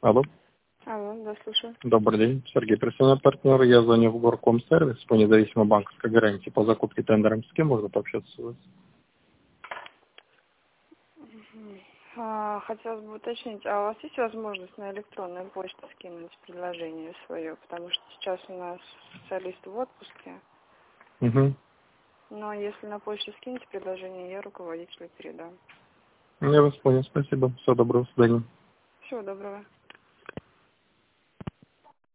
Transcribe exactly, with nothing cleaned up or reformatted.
Алло. Алло, да, слушаю. Добрый день. Сергей, профессиональный партнер. Я звоню в Горком сервис по независимой банковской гарантии по закупке тендером. С кем можно пообщаться с вами? А, хотелось бы уточнить, а у вас есть возможность на электронную почту скинуть предложение свое? Потому что сейчас у нас специалист в отпуске. Угу. Но если на почту скинете предложение, я руководителю передам. Я вас понял. Спасибо. Всего доброго. До свидания. Всего доброго.